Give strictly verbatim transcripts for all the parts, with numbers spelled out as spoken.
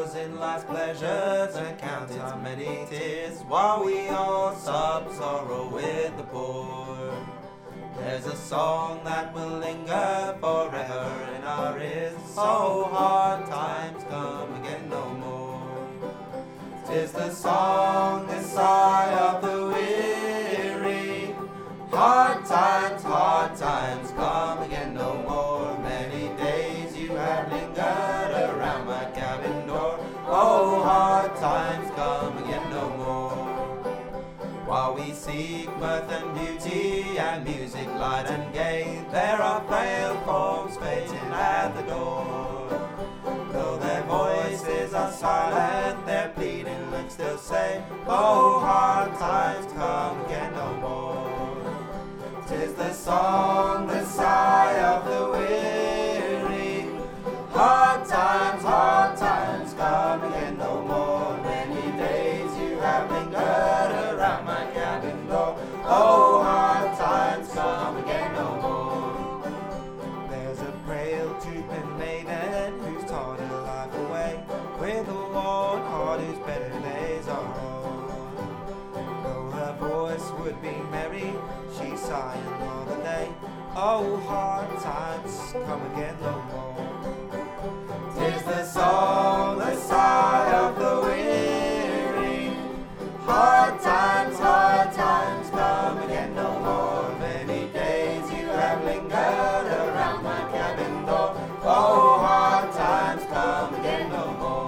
us in life's pleasures and count how many tears while we all sob sorrow with the poor. There's a song that will linger forever in our ears. So hard times come again no more. 'Tis the song, the sigh of the weary. Hard times, hard times come again no more. Many days you have lingered around my cabin door. Oh, hard times come again no more. While we seek mirth and beauty and music light and gay, there are frail forms waiting at the door. Though their voices are silent, their pleading lips still say, oh, hard times come again no more. 'Tis the song, the sigh of the weary. Hard times, hard times come again no more. Many days you have lingered around my cabin door. Oh, hard times come again no more. There's a frail drooping maiden who's torn her life away, with a worn heart whose better days are on. Though her voice would be merry, she's sighing all the day. Oh, hard times come again no more. 'Tis the song, the sigh of the weary. Hard times, hard times come again no more. Many days you have lingered around my cabin door. Oh, hard times come again no more.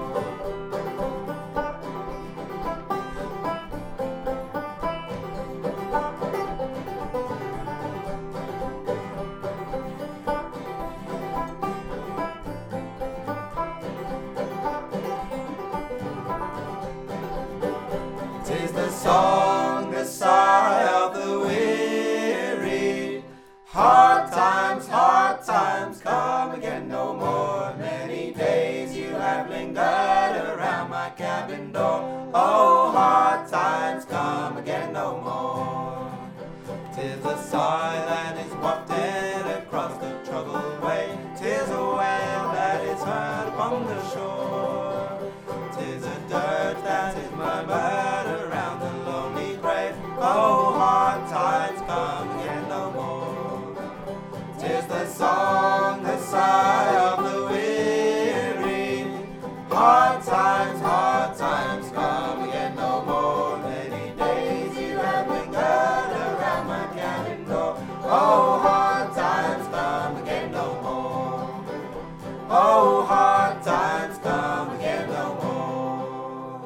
Tis the song, the sigh of the weary. Hard times, hard times come again no more. Many days you have lingered around my cabin door. Oh, hard times come again no more. 'Tis a sigh that is wafted across the troubled way. 'Tis a wail that is heard upon the shore. 'Tis a dirge that is murmured around the lonely grave. Oh, hard times come again no more. 'Tis the song, the sigh of the weary. Hard times, hard times come again no more. Many days you have lingered around my cabin door. Oh, hard times come again no more. Oh, hard times come again no more.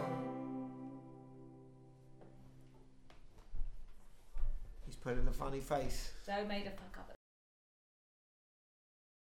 He's putting a funny face. Joe made a fuck up.